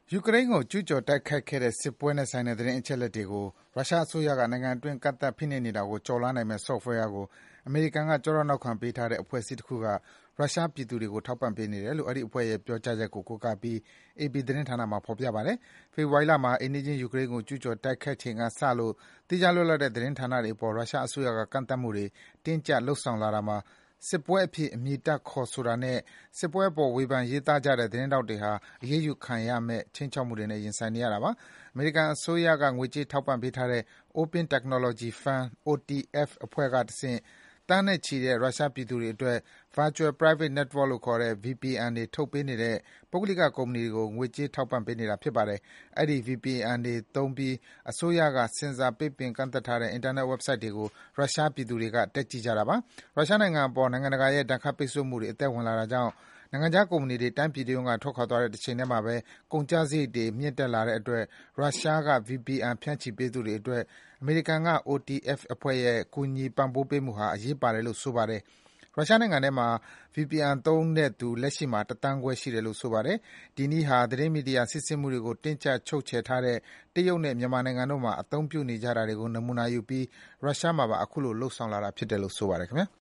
ယူကရိန်းကိုကျူးကျော်တိုက်ခိုက်ခဲ့တဲ့စစ်ပွဲနဲ့ဆိုင်တဲ့သတင်းအချက်အလက်တွေကိုရုရှားအစိုးရကနိုင်ငံအတွင်းကန့်သတ်ဖိနှိပ်နေတာကိုကျော်လွှားနိုင်မယ့် Software ကိုအမေရိကန်ကကျောထောက်နောက်ခံပေးထားတဲ့အဖွဲ့အစည်းတခုကရုရှားပြည်သူတွေကိုထောက်ပံ့ပေးနေတယ်လို့အဲဒီအဖွဲ့ရဲ့ပြောကြားချက်ကိုကိုးကားပြီး AP သတင်းဌာနမှာဖော်ပြပါတယ်။ ဖေဖော်ဝါရီလမှာအိမ်နီးချင်းယူကရိန်းကိုကျူးကျော်တိုက်ခိုက်ချိန်ကစလို့သီးခြားလွတ်လပ်တဲ့သတင်းဌာနတွေအပေါ်ရုရှားအစိုးရကကန့်သတ်မှုတွေတင်းကျပ်လုပ်ဆောင်လာတာမှာစစ်ပွဲအဖြစ်အမည်တပ်ခေါ်ဆိုတာနဲ့စစ်ပွဲအပေါ်ဝေဖန်ရေးသားကြတဲ့သတင်းထောက်တွေဟာအရေးယူခံရမယ့်ခြိမ်းခြောက်မှုတွေနဲ့ရင်ဆိုင်နေရတာပါ။ အမေရိကန်အစိုးရကငွေကြေးထောက်ပံ့ပေးထားတဲ့ Open Technology Fund (OTF) အဖွဲ့ကတဆင့်သန်းနဲ့ချီတဲ့ရုရှားပြည်သူတွေအတွက် Virtual Private Network လို့ခေါ်တဲ့ VPN တွေထုတ်ပေးနေတဲ့ပုဂ္ဂလိကကုမ္ပဏီတွေကိုငွေကြေးထောက်ပံ့ပေးနေတာဖြစ်ပါတယ်။ အဲဒီ VPN တွေသုံးပြီးအစိုးရကဆင်ဆာပိတ်ပင်ကန့်သတ်ထားတဲ့အင်တာနက် Website တွေကိုရုရှားပြည်သူတွေကတက်ကြည့်ကြတာပါ။ ရုရှားနိုင်ငံအပေါ်နိုင်ငံတကာရဲ့ဒဏ်ခတ်ပိတ်ဆို့မှုတွေအသက်ဝင်လာတာကြောင့်နိုင်ငံခြားကုမ္ပဏီတွေတိုင်းပြည်တရုံးကထွက်ခွာသွားတဲ့တချိန်ထဲမှာပဲကုန်ကျစရိတ်တွေမြင့်တက်လာတဲ့အတွက်ရုရှားက VPN ဖြန့်ချိပေးသူတွေအတွက်အမေရိကန်က OTF အဖွဲ့ရဲ့ကူညီပံ့ပိုးပေးမှုဟာအရေးပါတယ်လို့ဆိုပါတယ်။ ရုရှားနိုင်ငံထဲမှာ VPN သုံးတဲ့သူလက်ရှိမှာ ၁ သန်းခွဲရှိတယ်လို့ဆိုပါတယ်။ ဒီနည်းဟာသတင်းမီဒီယာစီးဆင်းမှုတွေကိုတင်းကျပ်ချုပ်ချယ်ထားတဲ့တရုတ်နဲ့မြန်မာနိုင်ငံတို့မှာအသုံးပြုနေကြတာတွေကိုနမူနာယူပြီးရုရှားမှာပါအခုလိုလုပ်ဆောင်လာတာဖြစ်တယ်လို့ဆိုပါတယ်ခင်ဗျာ